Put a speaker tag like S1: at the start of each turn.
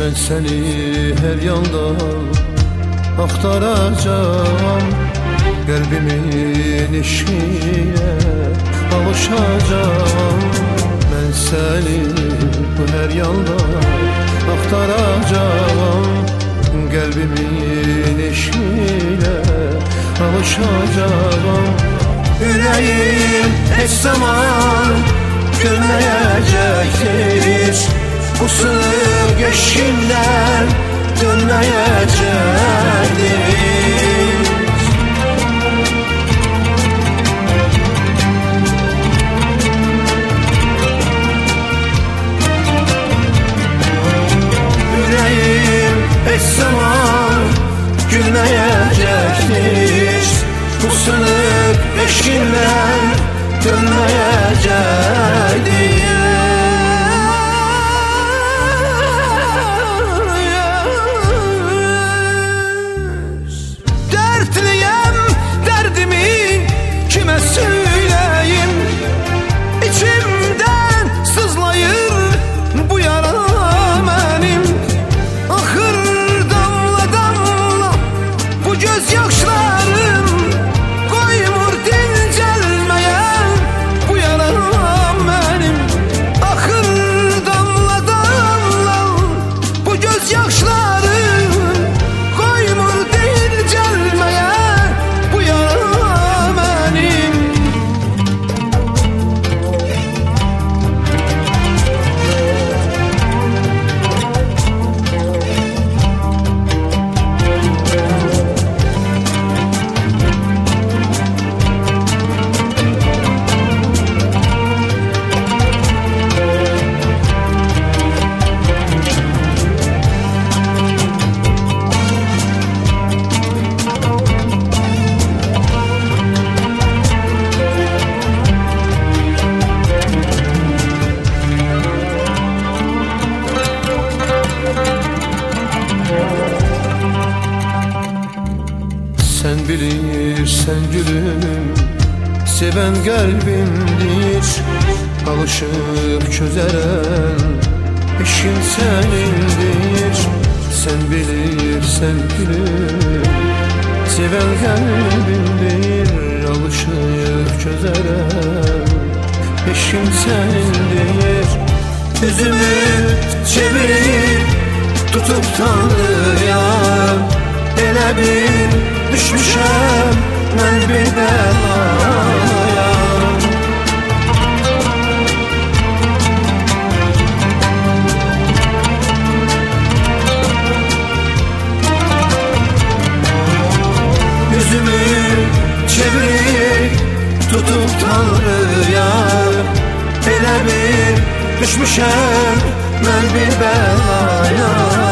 S1: Ben seni her yanda aktaracağım, kalbimin işine kavuşacağım. Ben seni bu her yanda aktaracağım, kalbimin işine kavuşacağım. Yüreğim hiç zaman gülmeyecektir, bu sığ geçimler dönmeyecektir. Yüreğim hiç zaman gülmeyecektir, bu sınık eşkinler dönmeyecektir. Dertliyem, derdimi kime söyleyeyim? İçimden sızlayır bu yara benim. Ahır damla damla bu gözyaşlarım koymur dincelmeye bu yara benim. Ahır damla damla bu gözyaşlarım koymur dincelmeye bu yara benim. Sen bilirsen gülüm, seven kalbimdir. Alışıp çözeren eşin senindir. Sen bilirsen gülüm, seven kalbimdir. Alışıp çözeren eşin senindir. Yüzümü çevirip tutup tanrıya, ele bir düşmüşem ben bir belaya. Yüzümü çevirip tutup tanrıya, ele bir düşmüşem ben bir belaya.